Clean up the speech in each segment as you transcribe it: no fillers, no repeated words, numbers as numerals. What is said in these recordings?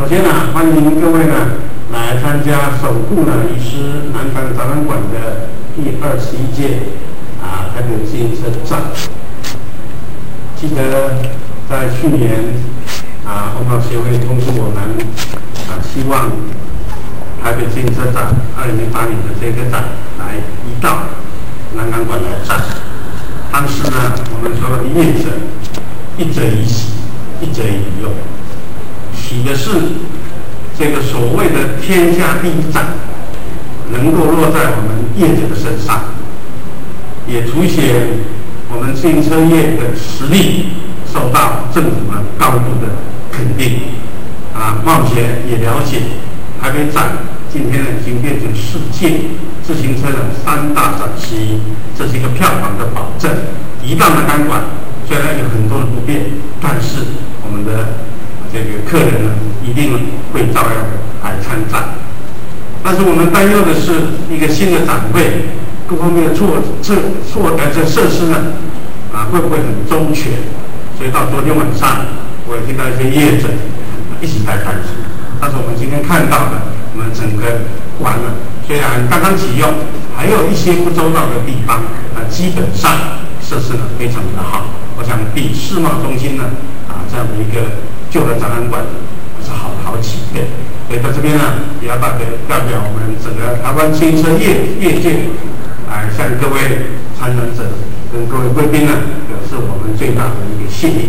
首先呢，欢迎各位呢来参加守护呢医师南港展览馆的第21届台北自行车展。记得在去年红跑协会通知我们希望台北自行车展2008年的这个展来移到南港馆来展。当时呢，我们所有的业者一则以喜，一则以忧。喜的是这个所谓的天下第一展能够落在我们业者的身上，也凸显我们自行车业的实力受到政府的高度的肯定。冒险也了解台北展今天呢已经变成世界自行车的3大展之一，这是一个票房的保证。移到南港馆虽然有很多的不便，但是我们的这个客人呢一定会照样来参展。但是我们担忧的是一个新的展会各方面的设施呢会不会很周全？所以到昨天晚上我也听到一些业者一起在担心。但是我们今天看到的，我们整个馆呢虽然刚刚启用，还有一些不周到的地方，基本上设施呢非常的好。我想比世贸中心呢这样的一个旧的展览馆是好几倍。所以在这边呢，也要代表我们整个台湾自行车业界向各位参展者跟各位贵宾呢表示我们最大的一个谢意。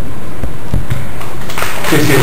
谢谢。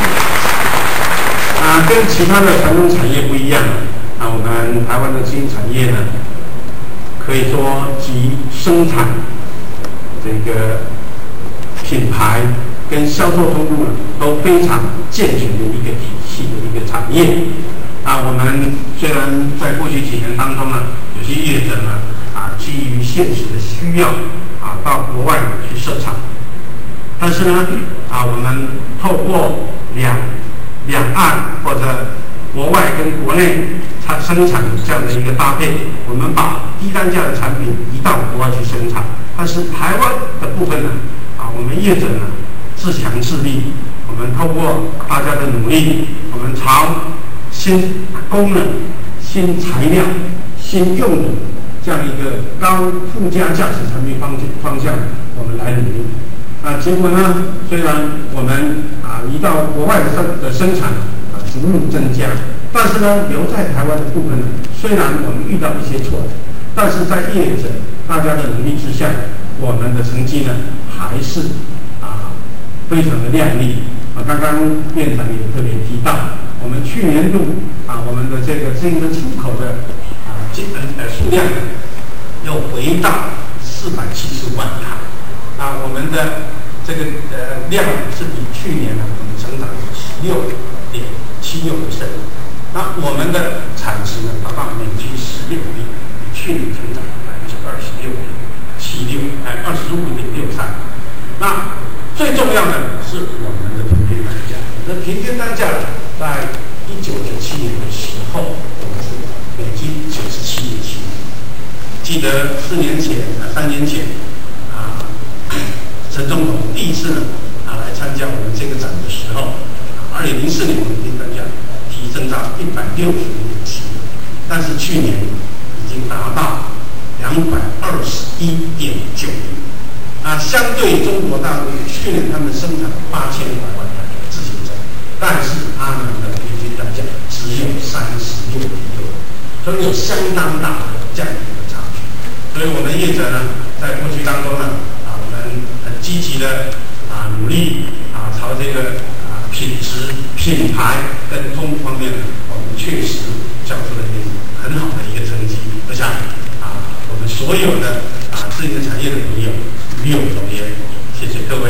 跟其他的传统产业不一样，我们台湾的自行产业呢，可以说集生产、这个品牌跟销售通路呢都非常健全的一个体系的一个产业。我们虽然在过去几年当中呢，有些业者呢基于现实的需要到国外去设厂，但是呢我们透过两岸或者国外跟国内生产这样的一个搭配，我们把低单价的产品移到国外去生产。但是台湾的部分呢我们业者呢自强自立，我们透过大家的努力，我们朝新功能、新材料、新用途这样一个高附加价值产品方向我们来努力。结果呢，虽然我们移到国外的生产逐步增加，但是呢留在台湾的部分呢，虽然我们遇到一些挫折，但是在业者大家的努力之下，我们的成绩呢还是非常的亮丽。刚刚院长也特别提到，我们去年度我们的这个自行车出口的数量又回到470万台。我们的这个量是比去年我们成长16.76%。我们的产值呢达到每均16亿，比去年成长26.73%。最重要的是我们的平均单价。我们的平均单价在1997年的时候，我们是每均97.7。记得3年前陈总统第一次来参加我们这个展的时候，2004年我们平均单价提升到165.7，但是去年已经达到221.9亿。相对中国大陆去年他们生产8500万台自行车，但是他们的平均单价只有36.6，所以有相当大的这样一个差距。所以我们业者呢，在过去当中呢，我们很积极的努力朝这个品质、品牌跟通路方面呢，我们确实交出了很好的一个成绩。我想我们所有的自行车产业的朋友与有同焉，谢谢各位。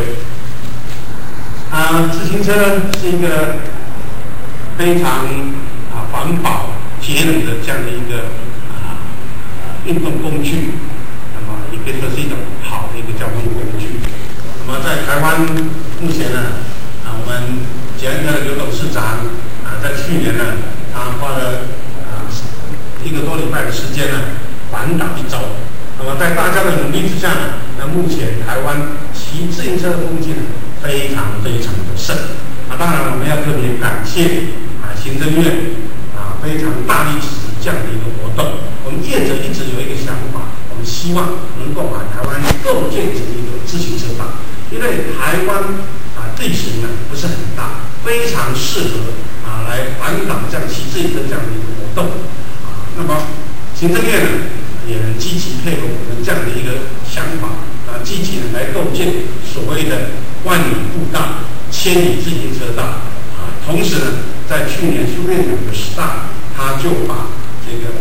自行车是一个非常环保、节能的这样的一个运动工具，那么也可以说是一种好的一个交通工具。那么在台湾目前呢，我们捷安特的刘董事长在去年呢，他花了1个多礼拜的时间呢，环岛1周。那么在大家的努力之下呢，目前台湾骑自行车的风气呢非常的盛。 当然我们要特别感谢行政院非常大力支持这样的一个活动。我们业者一直有一个想法，我们希望能够把台湾构建成一个自行车道，因为台湾地形呢不是很大，非常适合来环岛这样骑自行车这样的一个活动那么行政院呢也很积极配合我们这样的一个想法积极的来构建所谓的万里步道、千里自行车道同时呢，在去年苏院长的10大，他就把这个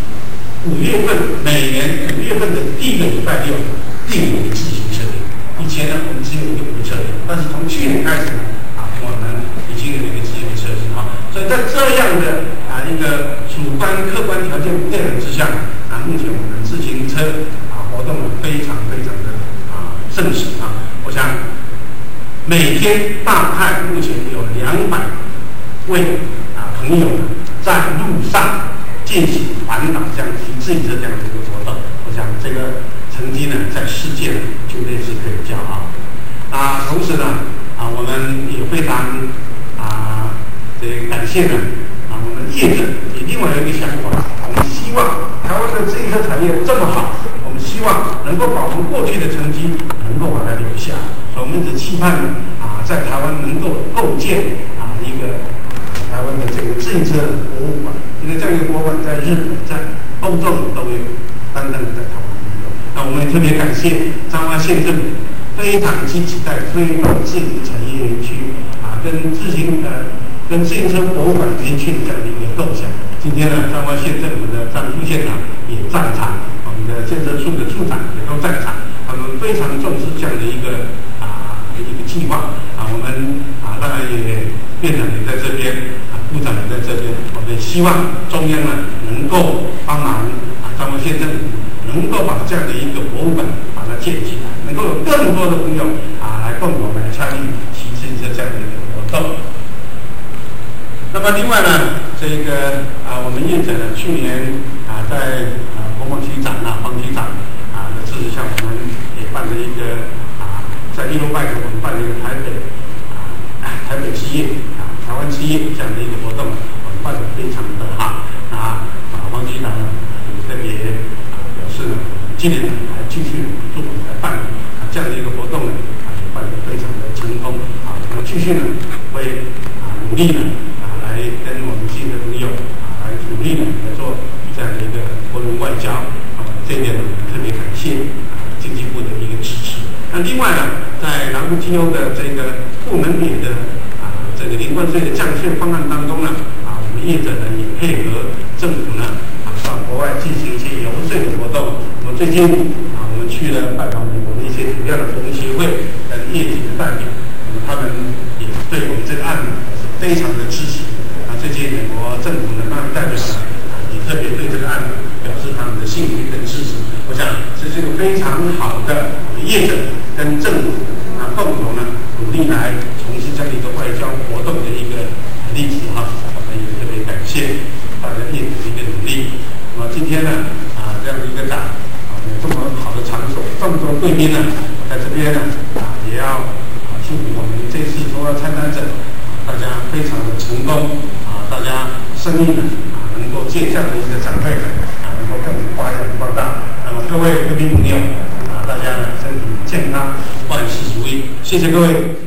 5月份每年5月份的第1个礼拜六定为自行车日。以前呢，我们只有一个无车日，但是从去年开始我们已经有一个自行车日所以在这样的一个主观客观条件对等之下目前我们自行车活动非常非常的盛行我想每天大概目前有200位朋友在路上进行环岛这样骑自行车这样的一个活动，我想这个成绩呢，在世界呢绝对是可以骄傲同时呢我们也非常这个感谢呢我们业者也另外有一个想法，我们希望台湾的自行车产业这么好，我们希望能够把我们过去的成绩能够把它留下，所以我们一直期盼在台湾能够构建一个台湾的这个自行车博物馆，因为这样一个博物馆在日本、在欧洲都有，单单在台湾没有。那我们也特别感谢彰化县政府非常积极在推动自行产业园区跟自行车博物馆园区的这样的一个构想。今天呢，彰化县政府的张副县长也在场，我们的建设处的处长也都在场，他们非常重视这样的一个计划我们当然也院长也在这边部长也在这边，我们希望中央呢能够帮忙彰化县政府能够把这样的一个博物馆把它建起来，能够有更多的朋友来共同来参与骑自行车这样的一个活动。那么另外呢，这个我们业者呢去年在国贸局长黄局长的支持下，我们也办了一个在1楼外我们办了一个台北之夜台湾之夜这样的一个活动，我们办得非常的好黄局长呢也特别表示呢，今年还继续助我们来办这样的一个活动呢也办得非常的成功我们继续呢会努力呢来跟我们自己的朋友来努力呢来做这样的一个国人外交这一点呢特别感谢经济部的一个支持。那另外呢，在南部经由的这个不能免的这个零关税的降税方案当中呢我们业者呢也配合政府呢到国外进行一些游说的活动。我们最近我们去了拜访美国的一些主要的服务协会跟业界的代表，他们也对我们这个案子是非常的支持。最近美国政府的代表呢也特别对这个案子表示他们的信心跟支持。我想这是一个非常好的业者跟政府共同呢努力来从事这样一个外交活动的一个例子我们也特别感谢大家业者的一个努力。那么今天呢这样的一个展有这么好的场所，这么多贵宾呢在这边呢也要祝福我们这次所有参展者大家非常的成功大家生意呢能够借这样的一个展会能够更发扬光大。那么各位贵宾朋友大家呢身体健康，万事如意，谢谢各位。